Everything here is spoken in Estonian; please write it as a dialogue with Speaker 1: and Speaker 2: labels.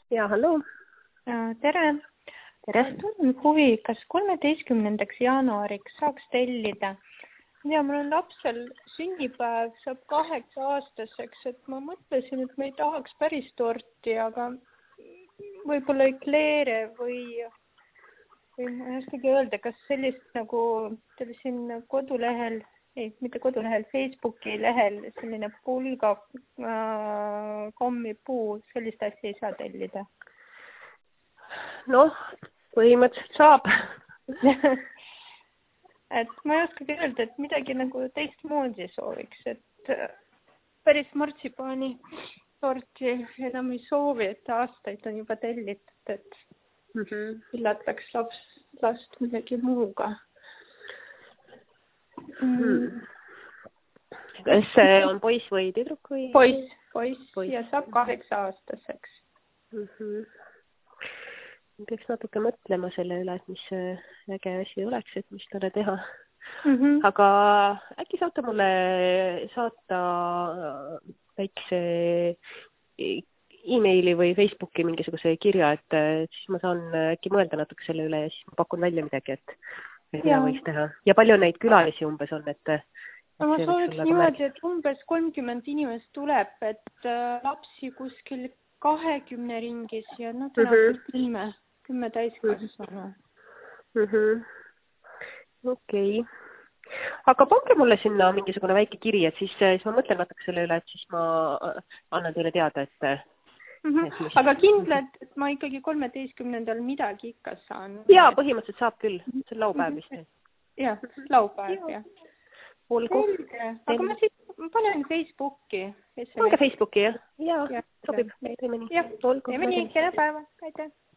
Speaker 1: Ja, hallo.
Speaker 2: Tere. Tunnen huvi, kas 13. jaanuariks saaks tellida? Ja mul on lapsel sünnipäev, saab 8-aastaseks, et ma mõtlesin, et me ei tahaks päris torti, aga võib-olla ekleere või ma ei oskagi öelda, kas sellist nagu teil siin kodulehel, mitte kodulehel, Facebooki lehel selline pulga kommipuu, sellist asja ei saa tellida.
Speaker 1: Noh, põhimõtteliselt saab.
Speaker 2: Et ma ei oskagi öelda, et midagi nagu teistmoodi sooviks, et päris martsipaani torti enam ei soovi, et aastaid on juba tellitud, et pillataks last midagi muuga.
Speaker 1: Kas see on poiss või tüdruk või?
Speaker 2: Poiss ja saab 8-aastaseks.
Speaker 1: Peaks natuke mõtlema selle üle, et mis äge asi oleks, et mis talle teha. Aga äkki saate mulle saata väikse e-maili või Facebooki mingisuguse kirja, et siis ma saan äkki mõelda natuke selle üle ja siis ma pakun välja midagi, et mida võiks teha. Ja palju neid külalisi umbes on, et
Speaker 2: ma sooviks niimoodi, et umbes 30 inimest tuleb, et lapsi kuskil 20 ringis ja tõenäoliselt 10 täiskasvanu.
Speaker 1: Okei. Aga pange mulle sinna mingisugune väike kiri, et siis ma mõtlen natuke selle üle, et siis ma annan teile teada, et
Speaker 2: Aga kindlad, et ma ikkagi 13. midagi ikka saan?
Speaker 1: Jaa, põhimõtteliselt saab küll. See on laupäev vist.
Speaker 2: Jah, laupäev, jah.
Speaker 1: Olgu.
Speaker 2: Aga ma siis panen Facebooki.
Speaker 1: Pange Facebooki, jah? Jaa, sobib.
Speaker 2: Jah, teeme nii. Kena päeva. Aitäh.